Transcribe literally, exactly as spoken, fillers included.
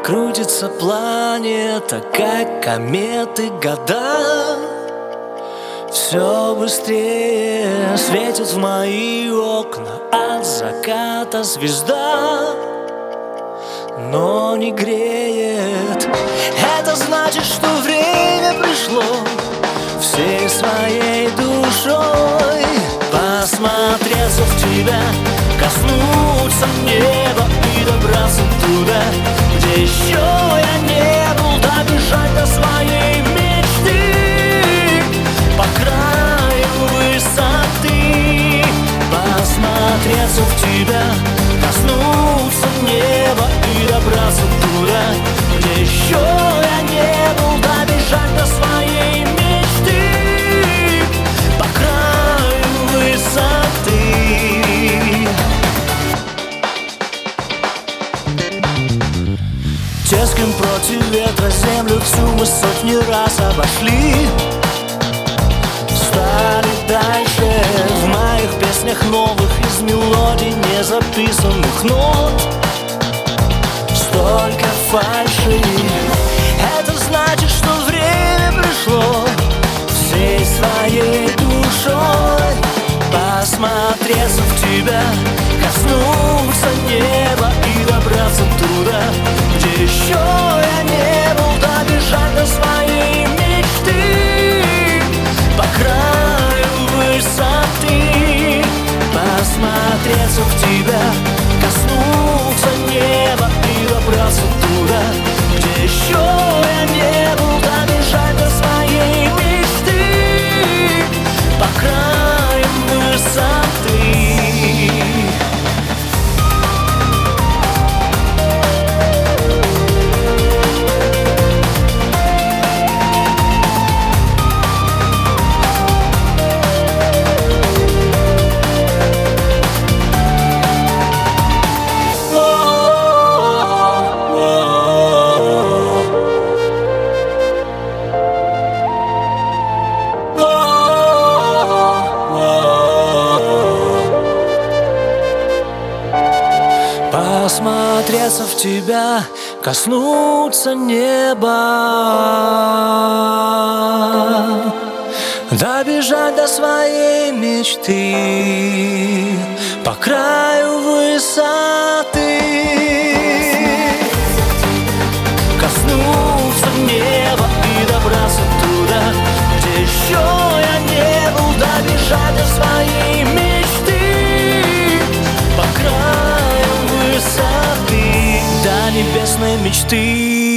Крутится планета, как кометы года. Все быстрее светит в мои окна от заката звезда, но не греет. Это значит, что время пришло всей своей душой посмотреться в тебя, коснуться неба и добраться туда, где еще я не был, добежать до своей мечты по краю высоты. Посмотреться в тебя, коснуться неба и добраться туда, где еще я не был, добежать до своей мечты по краю высоты. Те, с кем против ветра землю всю мы сотни раз обошли, стали дальше в моих песнях новых, из мелодий незаписанных нот. Столько фальши. Это значит, что время пришло всей своей душой посмотреться в тебя, коснуться неба и добраться туда, где еще я не был, добежать до своей мечты по краю высоты. Посмотреться в тебя, коснуться неба и добраться туда, где еще я не был, добежать до своей мечты по краю высоты. Посмотреться в тебя, коснуться неба, добежать до своей мечты по краю высоты. Коснуться неба и добраться туда, где еще я не был, добежать до своей мечты по краю высоты, до небесной мечты.